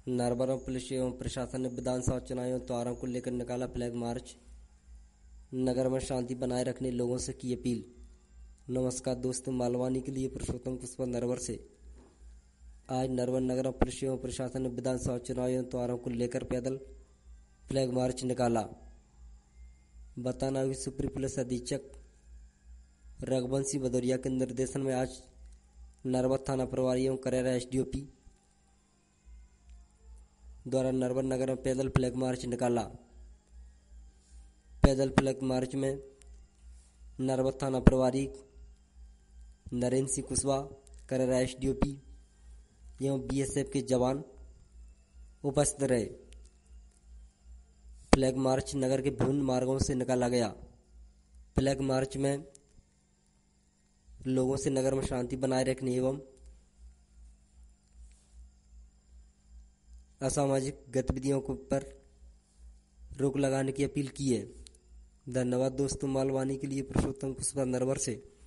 Narwar police एवं प्रशासन ने विधानसभा चुनाव त्योहारों को लेकर निकाला फ्लैग मार्च। नगर में शांति बनाए रखने लोगों से की अपील। नमस्कार दोस्तों, मालवानी के लिए पुरुषोत्तम पुष्पा नरवर से। आज नरवर नगर पुलिस एवं प्रशासन ने विधानसभा चुनाव त्योहारों को लेकर पैदल फ्लैग मार्च निकाला। बताना कि सुप्रीम पुलिस अधीक्षक रघुवंशी भदौरिया के निर्देशन में आज नरवर थाना प्रभारी एवं करेरा एसडीओपी द्वारा नरवर नगर में पैदल फ्लैग मार्च निकाला। पैदल फ्लैग मार्च में नरवर थाना प्रभारी नरेंद्र सिंह कुशवाहा, करेरा एसडीओपी एवं बीएसएफ के जवान उपस्थित रहे। फ्लैग मार्च नगर के विभिन्न मार्गों से निकाला गया। फ्लैग मार्च में लोगों से नगर में शांति बनाए रखने एवं असामाजिक गतिविधियों पर रोक लगाने की अपील की है। धन्यवाद दोस्तों, मालवानी के लिए पुरुषोत्तम पुष्पा नरवर से।